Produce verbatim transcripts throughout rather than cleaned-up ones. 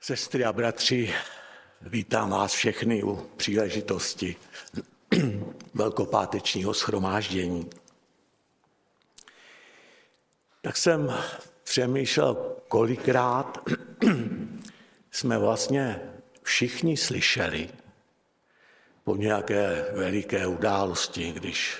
Sestry a bratři, vítám vás všechny u příležitosti velkopátečního shromáždění. Tak jsem přemýšlel, kolikrát jsme vlastně všichni slyšeli po nějaké veliké události, když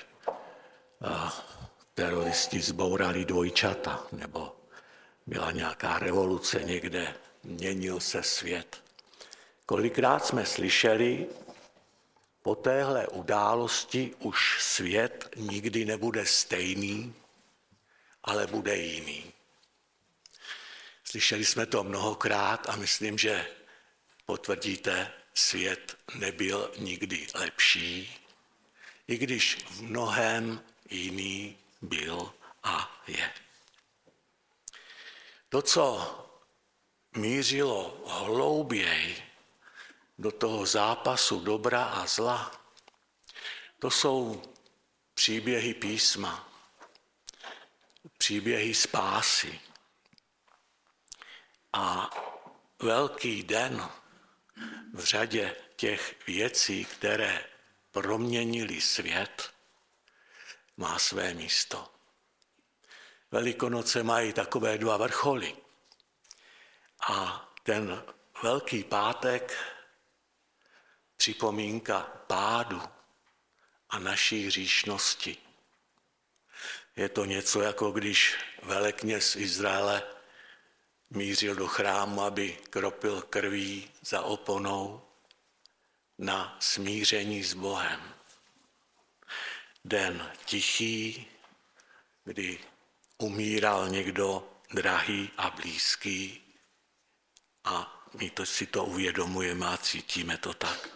teroristi zbourali dvojčata, nebo byla nějaká revoluce někde, měnil se svět. Kolikrát jsme slyšeli, po téhle události už svět nikdy nebude stejný, ale bude jiný. Slyšeli jsme to mnohokrát a myslím, že potvrdíte, svět nebyl nikdy lepší, i když v mnohém jiný byl a je. To, co mířilo hlouběji do toho zápasu dobra a zla, to jsou příběhy písma, příběhy spásy. A velký den v řadě těch věcí, které proměnily svět, má své místo. Velikonoce mají takové dva vrcholy. A ten Velký pátek, připomínka pádu a naší hříšnosti. Je to něco, jako když velekněz Izraele mířil do chrámu, aby kropil krví za oponou na smíření s Bohem. Den tichý, kdy umíral někdo drahý a blízký a my to si to uvědomujeme a cítíme to tak.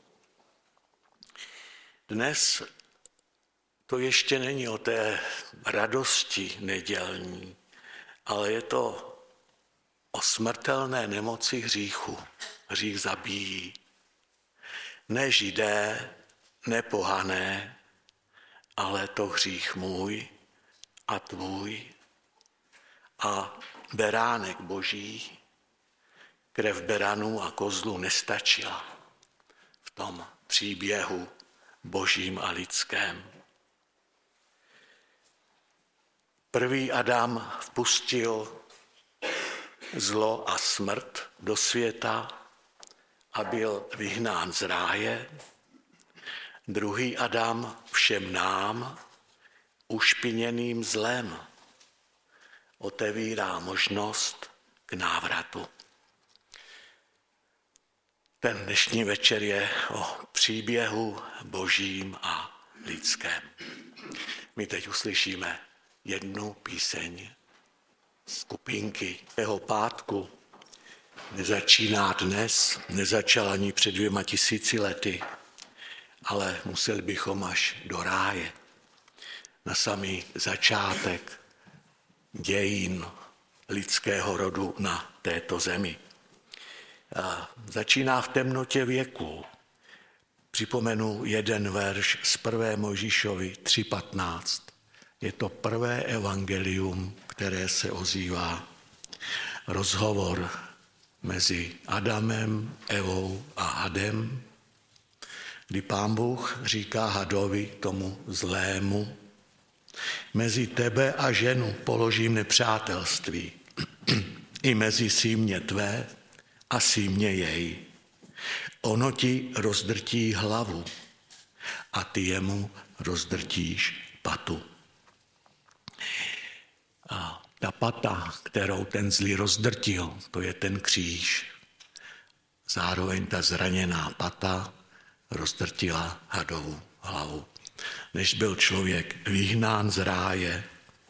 Dnes to ještě není o té radosti nedělní, ale je to o smrtelné nemoci hříchu. Hřích zabíjí. Ne Židé, ne pohané, ale to hřích můj a tvůj. A beránek Boží, krev beranů a kozlů nestačila v tom příběhu božím a lidském. Prvý Adam vpustil zlo a smrt do světa a byl vyhnán z ráje. Druhý Adam všem nám, ušpiněným zlem, otevírá možnost k návratu. Ten dnešní večer je o příběhu božím a lidském. My teď uslyšíme jednu píseň skupinky jeho pátku. Nezačíná dnes, nezačal ani před dvěma tisíci lety, ale museli bychom až do ráje, na samý začátek dějin lidského rodu na této zemi. A začíná v temnotě věku. Připomenu jeden verš z prvé Mojžíšovi tři patnáct. Je to prvé evangelium, které se ozývá. Rozhovor mezi Adamem, Evou a hadem, kdy Pán Bůh říká hadovi, tomu zlému, mezi tebe a ženu položím nepřátelství, i mezi símě tvé a símě jej. Ono ti rozdrtí hlavu a ty jemu rozdrtíš patu. A ta pata, kterou ten zlý rozdrtil, to je ten kříž. Zároveň ta zraněná pata rozdrtila hadovu hlavu. Než byl člověk vyhnán z ráje,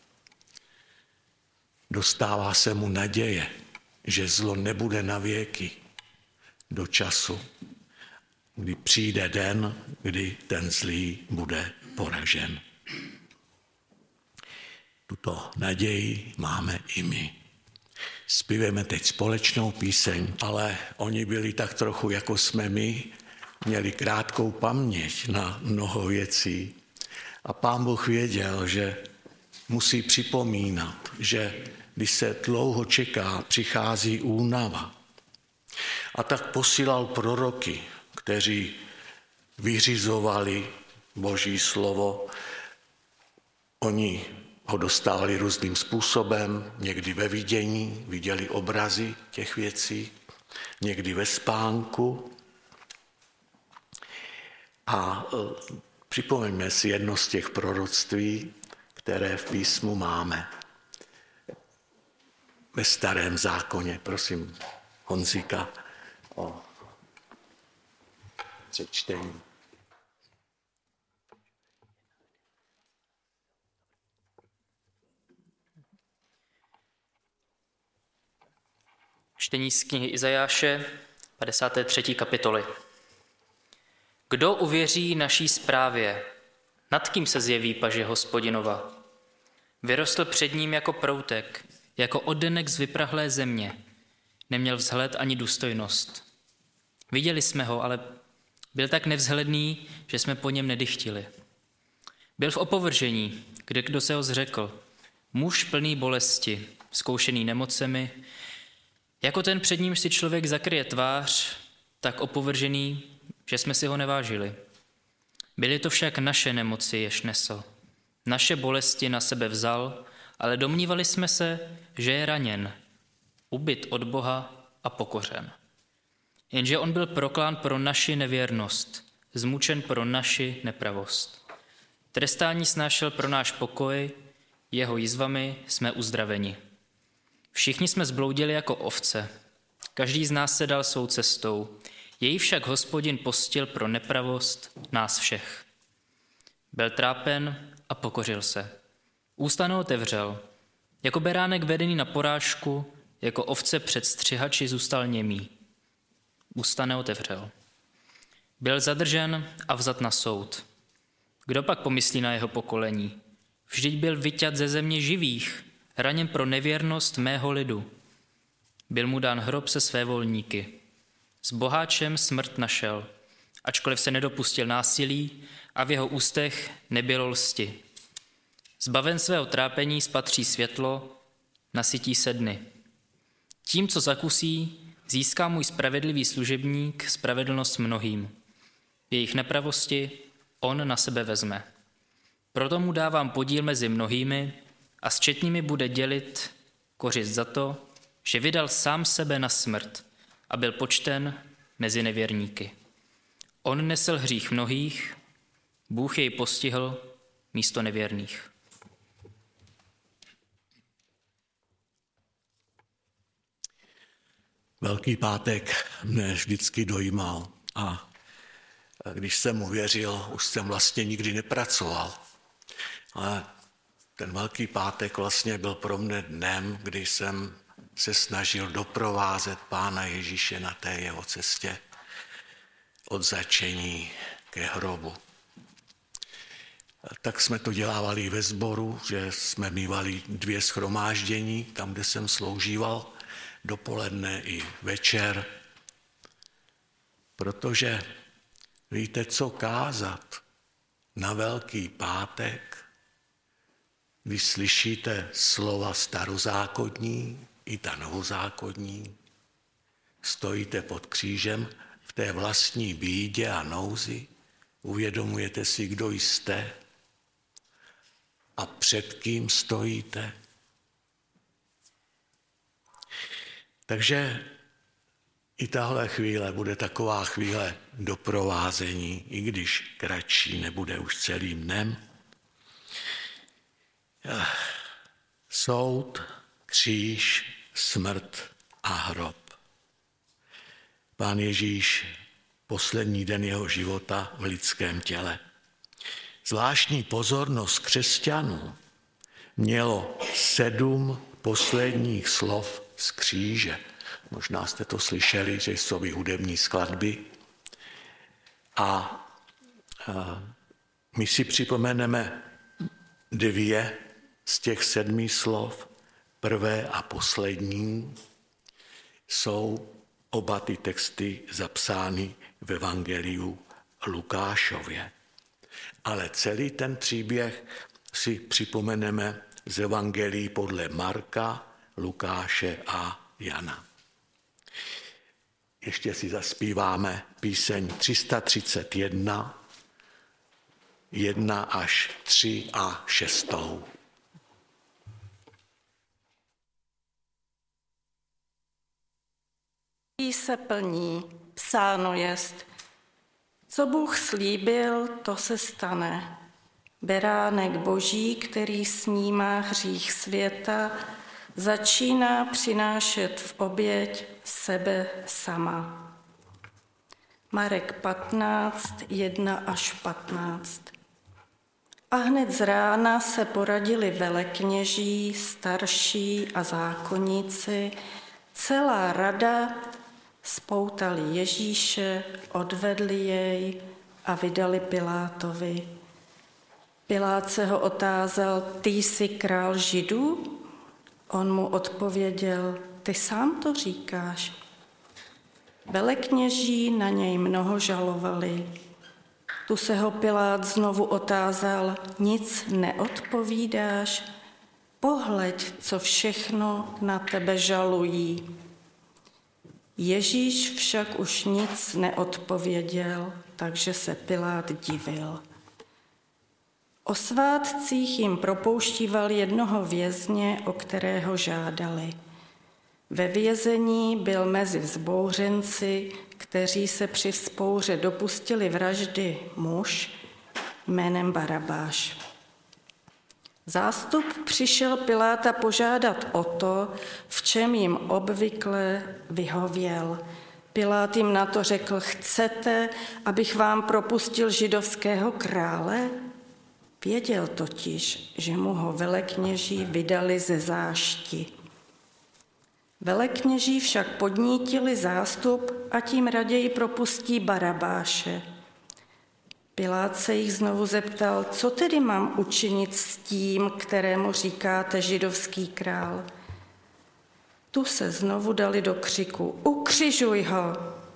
dostává se mu naděje, že zlo nebude na věky, do času, kdy přijde den, kdy ten zlý bude poražen. Tuto naději máme i my. Zpíváme teď společnou píseň, ale oni byli tak trochu jako jsme my, měli krátkou paměť na mnoho věcí. A Pán Bůh věděl, že musí připomínat, že když se dlouho čeká, přichází únava. A tak posílal proroky, kteří vyřizovali Boží slovo. Oni ho dostávali různým způsobem, někdy ve vidění, viděli obrazy těch věcí, někdy ve spánku. A připomeňme si jedno z těch proroctví, které v písmu máme. Ve Starém zákoně, prosím Honzíka o přečtení. Čtení z knihy Izajáše, padesáté třetí kapitoly. Kdo uvěří naší zprávě? Nad kým se zjeví paže Hospodinova? Vyrostl před ním jako proutek, jako oddenek z vyprahlé země. Neměl vzhled ani důstojnost. Viděli jsme ho, ale byl tak nevzhledný, že jsme po něm nedychtili. Byl v opovržení, kde kdo se ho zřekl. Muž plný bolesti, zkoušený nemocemi, jako ten před ním si člověk zakryje tvář, tak opovržený, že jsme si ho nevážili. Byly to však naše nemoci, jež nesl. Naše bolesti na sebe vzal, ale domnívali jsme se, že je raněn, ubyt od Boha a pokořen. Jenže on byl proklán pro naši nevěrnost, zmučen pro naši nepravost. Trestání snášel pro náš pokoj, jeho jizvami jsme uzdraveni. Všichni jsme zbloudili jako ovce, každý z nás se dal svou cestou, jej však Hospodin postil pro nepravost nás všech. Byl trápen a pokořil se. Ústa neotevřel. Jako beránek vedený na porážku, jako ovce před střihači zůstal němý. Ústa neotevřel. Byl zadržen a vzat na soud. Kdo pak pomyslí na jeho pokolení? Vždyť byl vyťat ze země živých, raněn pro nevěrnost mého lidu. Byl mu dán hrob se své volníky. S boháčem smrt našel, ačkoliv se nedopustil násilí a v jeho ústech nebylo lsti. Zbaven svého trápení spatří světlo, nasytí se dny. Tím, co zakusí, získá můj spravedlivý služebník spravedlnost mnohým. V jejich nepravosti on na sebe vezme. Proto mu dávám podíl mezi mnohými a s četnými bude dělit kořist za to, že vydal sám sebe na smrt a byl počten mezi nevěrníky. On nesl hřích mnohých, Bůh jej postihl místo nevěrných. Velký pátek mě vždycky dojímal a když jsem mu věřil, už jsem vlastně nikdy nepracoval. Ale ten Velký pátek vlastně byl pro mne dnem, kdy jsem se snažil doprovázet Pána Ježíše na té jeho cestě od začení ke hrobu. Tak jsme to dělávali ve sboru, že jsme mívali dvě shromáždění, tam, kde jsem sloužíval, dopoledne i večer. Protože víte, co kázat na Velký pátek, když slyšíte slova starozákonní i ta novozákonní, stojíte pod křížem v té vlastní bídě a nouzi, uvědomujete si, kdo jste a před kým stojíte. Takže i tahle chvíle bude taková chvíle doprovázení, i když kratší, nebude už celým dnem. Soud, kříž, smrt a hrob. Pán Ježíš, poslední den jeho života v lidském těle. Zvláštní pozornost křesťanů mělo sedm posledních slov z kříže. Možná jste to slyšeli, že jsou i hudební skladby. A, a my si připomeneme dvě z těch sedmi slov. Prvé a poslední jsou oba ty texty zapsány v Evangeliu Lukášově. Ale celý ten příběh si připomeneme z Evangelií podle Marka, Lukáše a Jana. ještě si zaspíváme píseň tři sta třicet jedna, jedna až tři a šestou. Se plní, psáno jest, co Bůh slíbil, to se stane. Beránek Boží, který snímá hřích světa, začíná přinášet v oběť sebe sama. Marek patnáct, jedna až patnáct. A hned z rána se poradili velekněží, starší a zákonníci, celá rada, spoutali Ježíše, odvedli jej a vydali Pilátovi. Pilát se ho otázal, ty jsi král Židů? On mu odpověděl, ty sám to říkáš. Velekněží na něj mnoho žalovali. Tu se ho Pilát znovu otázal, nic neodpovídáš? Pohleď, co všechno na tebe žalují. Ježíš však už nic neodpověděl, takže se Pilát divil. O svátcích jim propouštíval jednoho vězně, o kterého žádali. Ve vězení byl mezi vzbouřenci, kteří se při vzpouře dopustili vraždy, muž jménem Barabáš. Zástup přišel Piláta požádat o to, v čem jim obvykle vyhověl. Pilát jim na to řekl, chcete, abych vám propustil židovského krále? Věděl totiž, že mu ho velekněží vydali ze zášti. Velekněží však podnítili zástup a tím raději propustí Barabáše. Pilát se jich znovu zeptal, co tedy mám učinit s tím, kterému říkáte židovský král? Tu se znovu dali do křiku, ukřižuj ho!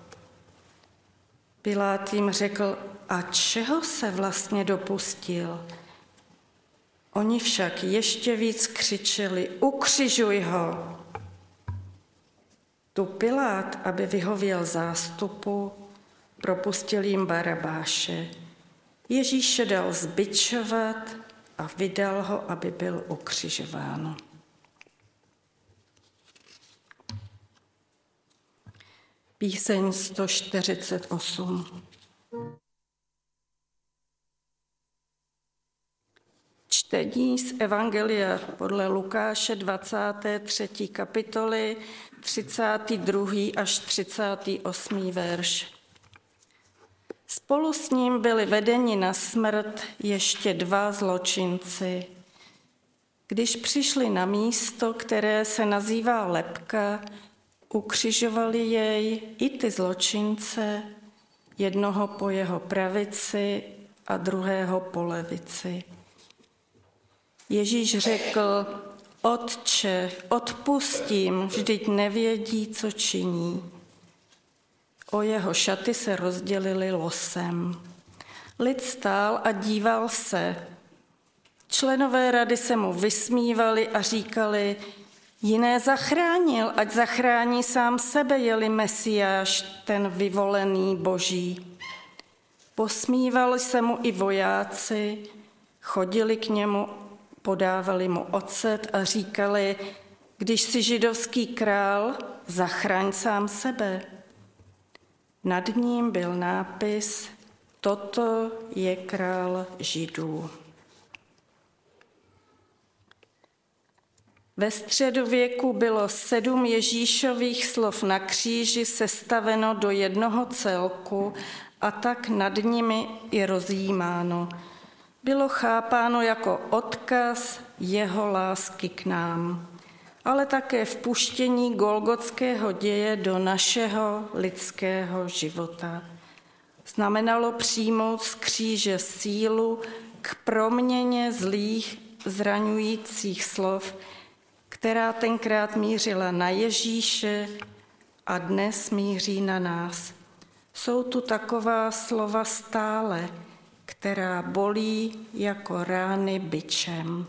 Pilát jim řekl, a čeho se vlastně dopustil? Oni však ještě víc křičeli, ukřižuj ho! Tu Pilát, aby vyhověl zástupu, propustil jim Barabáše. Ježíše dal zbičovat a vydal ho, aby byl ukřižován. Píseň sto čtyřicet osm. Čtení z Evangelia podle Lukáše dvacáté třetí kapitoly, třicátý druhý až třicátý osmý verš. Spolu s ním byli vedeni na smrt ještě dva zločinci. Když přišli na místo, které se nazývá Lebka, ukřižovali jej i ty zločince, jednoho po jeho pravici a druhého po levici. Ježíš řekl, Otče, odpustím, vždyť nevědí, co činí. O jeho šaty se rozdělili losem. Lid stál a díval se. Členové rady se mu vysmívali a říkali, jiné zachránil, ať zachrání sám sebe, je-li Mesiáš, ten vyvolený Boží. Posmívali se mu i vojáci, chodili k němu, podávali mu ocet a říkali, když jsi židovský král, zachraň sám sebe. Nad ním byl nápis, toto je král Židů. Ve středověku bylo sedm Ježíšových slov na kříži sestaveno do jednoho celku a tak nad nimi i rozjímáno. Bylo chápáno jako odkaz jeho lásky k nám, ale také vpuštění golgotského děje do našeho lidského života. Znamenalo přijmout z kříže sílu k proměně zlých, zraňujících slov, která tenkrát mířila na Ježíše a dnes míří na nás. Jsou tu taková slova stále, která bolí jako rány bičem.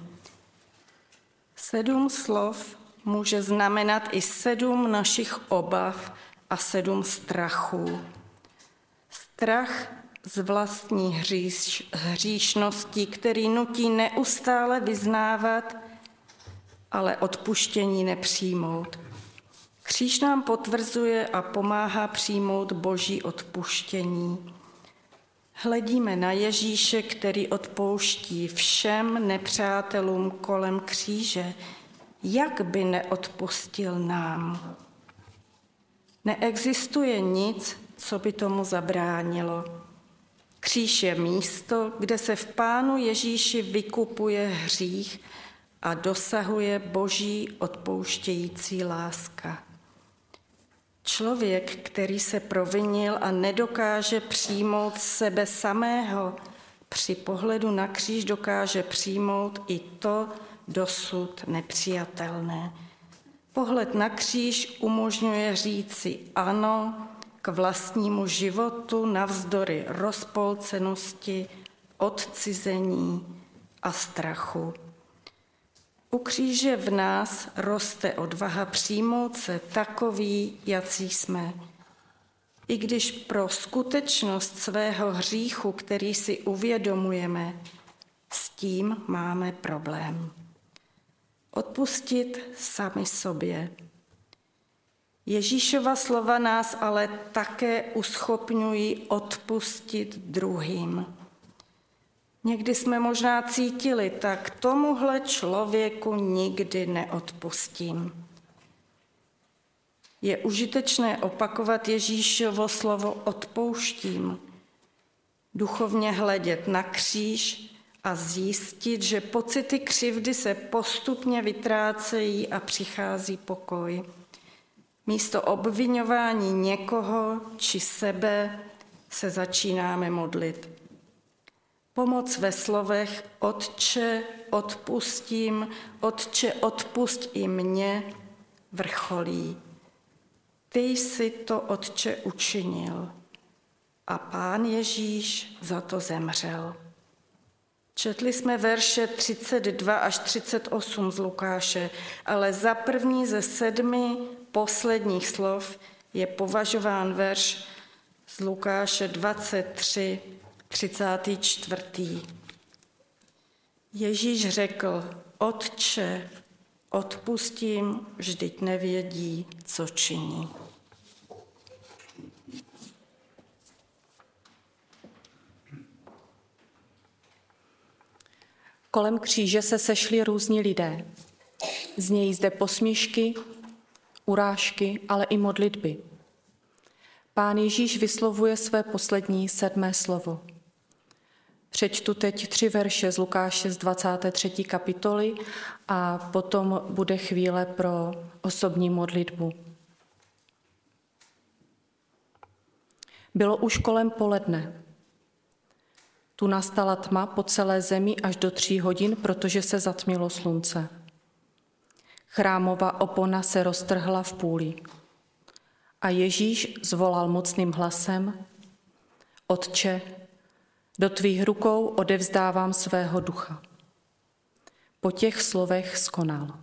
Sedm slov může znamenat i sedm našich obav a sedm strachů. Strach z vlastní hříš, hříšnosti, který nutí neustále vyznávat, ale odpuštění nepřijmout. Kříž nám potvrzuje a pomáhá přijmout Boží odpuštění. Hledíme na Ježíše, který odpouští všem nepřátelům kolem kříže. Jak by neodpustil nám? Neexistuje nic, co by tomu zabránilo. Kříž je místo, kde se v Pánu Ježíši vykupuje hřích a dosahuje Boží odpouštějící láska. Člověk, který se provinil a nedokáže přijmout sebe samého, při pohledu na kříž dokáže přijmout i to dosud nepřijatelné. Pohled na kříž umožňuje říci ano k vlastnímu životu navzdory rozpolcenosti, odcizení a strachu. U kříže v nás roste odvaha přijmout se takový, jací jsme. I když pro skutečnost svého hříchu, který si uvědomujeme, s tím máme problém. Odpustit sami sobě. Ježíšova slova nás ale také uschopňují odpustit druhým. Někdy jsme možná cítili, tak tomuhle člověku nikdy neodpustím. Je užitečné opakovat Ježíšovo slovo odpouštím, duchovně hledět na kříž a zjistit, že pocity křivdy se postupně vytrácejí a přichází pokoj. Místo obviňování někoho či sebe se začínáme modlit. Pomoc ve slovech Otče, odpustím, Otče, odpusť i mě, vrcholí. Ty jsi to, Otče, učinil a Pán Ježíš za to zemřel. Četli jsme verše třicet dva až třicet osm z Lukáše, ale za první ze sedmi posledních slov je považován verš z Lukáše dvacet tři, třicátý čtvrtý. Ježíš řekl, Otče, odpustím, vždyť nevědí, co činí. Kolem kříže se sešli různí lidé. Znějí zde posměšky, urážky, ale i modlitby. Pán Ježíš vyslovuje své poslední sedmé slovo. Přečtu teď tři verše z Lukáše z dvacáté třetí kapitoly a potom bude chvíle pro osobní modlitbu. Bylo už kolem poledne. Tu nastala tma po celé zemi až do tří hodin, protože se zatmilo slunce. Chrámová opona se roztrhla v půli. A Ježíš zvolal mocným hlasem, Otče, do tvých rukou odevzdávám svého ducha. Po těch slovech skonal.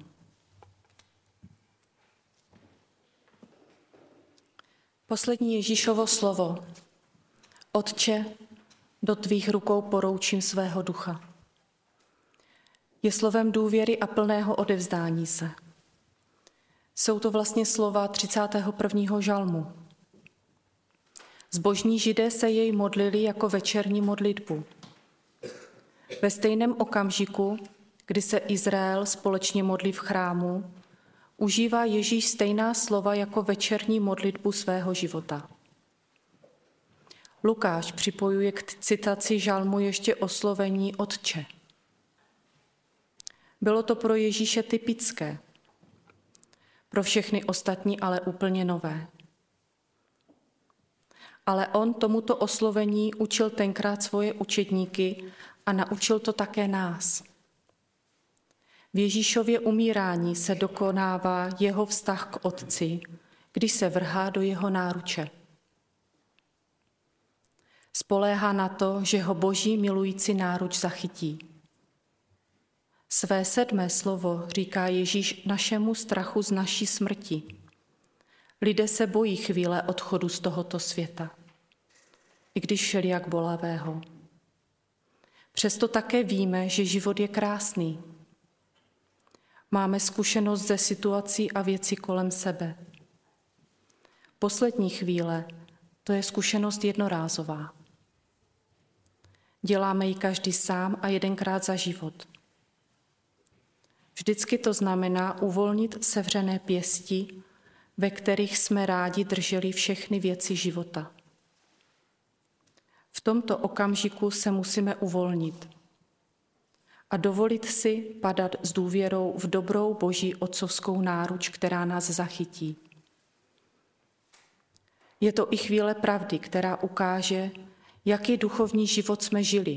Poslední Ježíšovo slovo. Otče, do tvých rukou poroučím svého ducha. Je slovem důvěry a plného odevzdání se. Jsou to vlastně slova třicátého prvního žalmu. Zbožní Židé se jej modlili jako večerní modlitbu. Ve stejném okamžiku, kdy se Izrael společně modlí v chrámu, užívá Ježíš stejná slova jako večerní modlitbu svého života. Lukáš připojuje k citaci žalmu ještě oslovení Otče. Bylo to pro Ježíše typické, pro všechny ostatní ale úplně nové. Ale on tomuto oslovení učil tenkrát svoje učedníky a naučil to také nás. V Ježíšově umírání se dokonává jeho vztah k Otci, když se vrhá do jeho náruče. Spoléhá na to, že ho Boží milující náruč zachytí. Své sedmé slovo říká Ježíš našemu strachu z naší smrti. Lidé se bojí chvíle odchodu z tohoto světa, i když všelijak bolavého. Přesto také víme, že život je krásný. Máme zkušenost ze situací a věcí kolem sebe. Poslední chvíle, to je zkušenost jednorázová. Děláme ji každý sám a jedenkrát za život. Vždycky to znamená uvolnit sevřené pěsti, ve kterých jsme rádi drželi všechny věci života. V tomto okamžiku se musíme uvolnit a dovolit si padat s důvěrou v dobrou Boží otcovskou náruč, která nás zachytí. Je to i chvíle pravdy, která ukáže, jaký duchovní život jsme žili.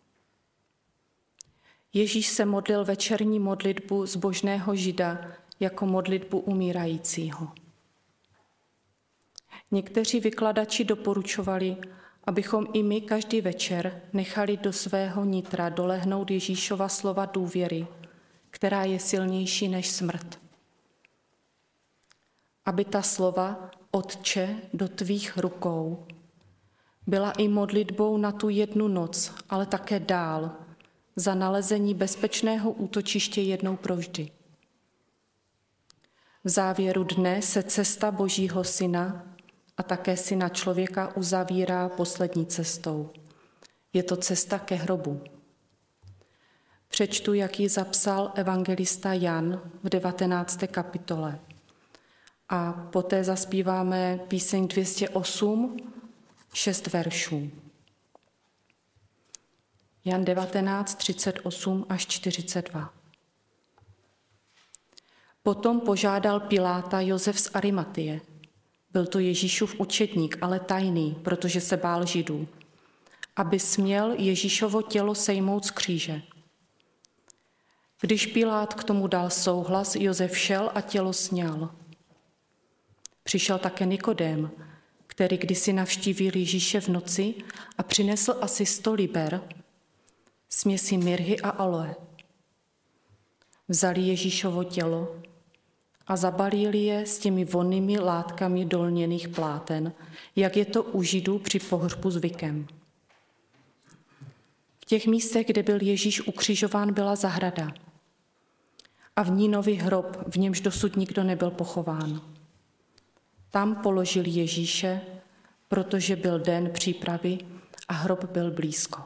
Ježíš se modlil večerní modlitbu zbožného Žida jako modlitbu umírajícího. Někteří vykladači doporučovali, abychom i my každý večer nechali do svého nitra dolehnout Ježíšova slova důvěry, která je silnější než smrt. Aby ta slova Otče do tvých rukou byla i modlitbou na tu jednu noc, ale také dál, za nalezení bezpečného útočiště jednou provždy. V závěru dne se cesta Božího Syna a také Syna člověka uzavírá poslední cestou. Je to cesta ke hrobu. Přečtu, jak ji zapsal evangelista Jan v devatenácté kapitole. A poté zaspíváme píseň dvě stě osm, šest veršů. Jan devatenáct, třicet osm až čtyřicet dva. Potom požádal Piláta Josef z Arimatie. Byl to Ježíšův učedník, ale tajný, protože se bál Židů, aby směl Ježíšovo tělo sejmout z kříže. Když Pilát k tomu dal souhlas, Josef šel a tělo sňal. Přišel také Nikodém, který kdysi navštívil Ježíše v noci a přinesl asi sto liber, směsi mirhy a aloe. Vzali Ježíšovo tělo a zabalili je s těmi vonnými látkami dolněných pláten, jak je to u Židů při pohřbu zvykem. V těch místech, kde byl Ježíš ukřižován, byla zahrada a v ní nový hrob, v němž dosud nikdo nebyl pochován. Tam položili Ježíše, protože byl den přípravy a hrob byl blízko.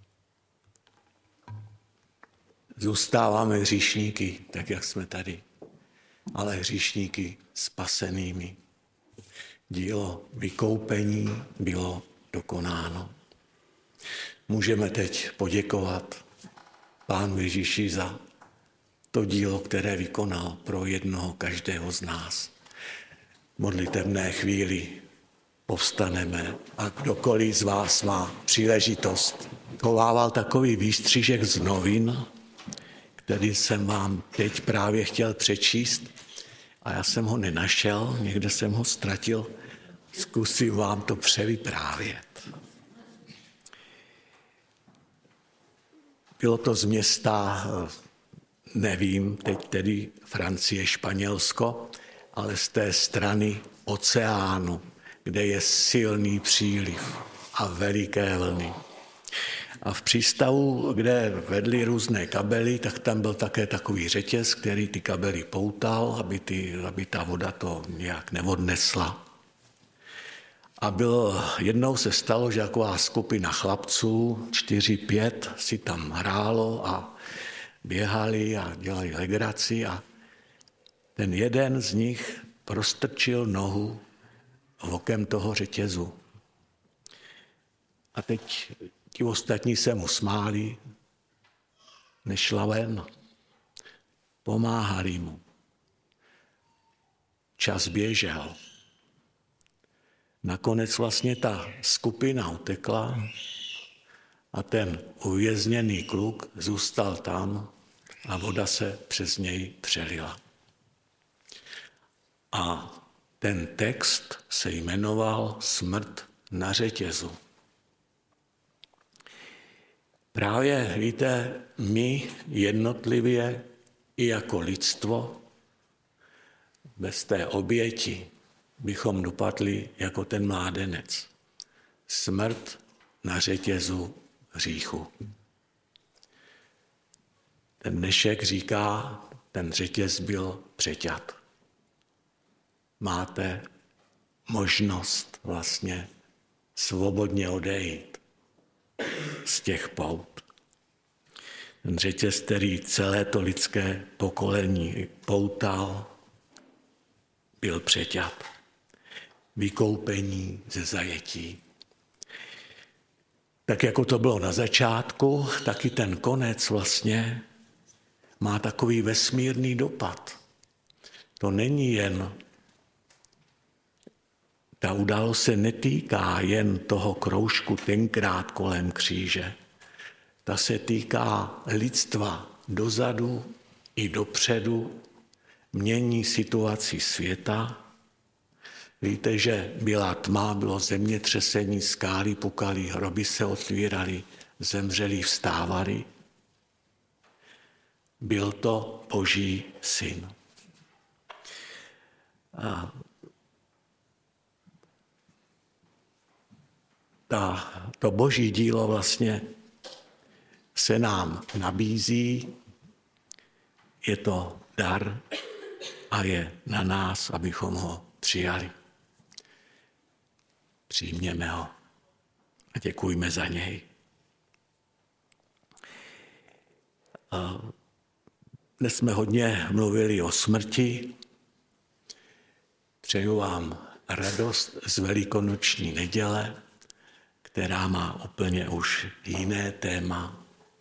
Zůstáváme hříšníky, tak jak jsme tady, ale hříšníky spasenými. Dílo vykoupení bylo dokonáno. Můžeme teď poděkovat Pánu Ježíši za to dílo, které vykonal pro jednoho každého z nás. V modlitebné chvíli povstaneme a kdokoliv z vás má příležitost. Chovával takový výstřížek z novin, který jsem vám teď právě chtěl přečíst a já jsem ho nenašel, někde jsem ho ztratil. Zkusím vám to převyprávět. Bylo to z města, nevím, teď tedy Francie, Španělsko, ale z té strany oceánu, kde je silný příliv a veliké vlny. A v přístavu, kde vedly různé kabely, tak tam byl také takový řetěz, který ty kabely poutal, aby, ty, aby ta voda to nějak neodnesla. A bylo, jednou se stalo, že taková skupina chlapců, čtyři, pět, si tam hrálo a běhali a dělali legraci a ten jeden z nich prostrčil nohu okem toho řetězu. A teď ti ostatní se mu smáli, nešla ven, pomáhali mu. Čas běžel. Nakonec vlastně ta skupina utekla a ten uvězněný kluk zůstal tam a voda se přes něj přelila. A ten text se jmenoval Smrt na řetězu. Právě, víte, my jednotlivě i jako lidstvo bez té oběti bychom dopadli jako ten mládenec. Smrt na řetězu hříchu. Ten dnešek říká, ten řetěz byl přeťat. Máte možnost vlastně svobodně odejít z těch pout. Ten řetěz, který celé to lidské pokolení poutal, byl přeťat. Vykoupení ze zajetí. Tak jako to bylo na začátku, tak i ten konec vlastně má takový vesmírný dopad. To není jen, ta událost se netýká jen toho kroužku tenkrát kolem kříže. Ta se týká lidstva dozadu i dopředu, mění situaci světa. Víte, že byla tma, bylo zemětřesení, skály pukaly, hroby se otvíraly, zemřelí vstávali. Byl to Boží syn. A ta, to Boží dílo vlastně se nám nabízí, je to dar a je na nás, abychom ho přijali. Přijměme ho a děkujme za něj. A dnes jsme hodně mluvili o smrti. Přeju vám radost z velikonoční neděle, která má úplně už jiné téma.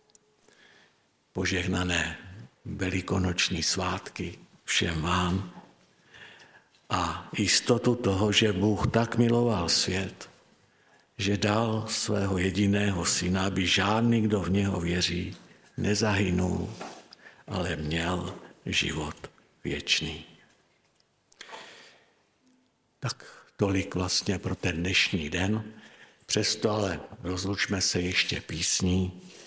Požehnané velikonoční svátky všem vám a jistotu toho, že Bůh tak miloval svět, že dal svého jediného syna, aby žádný, kdo v něho věří, nezahynul, ale měl život věčný. Tak tolik vlastně pro ten dnešní den. Přesto ale rozlučme se ještě písní.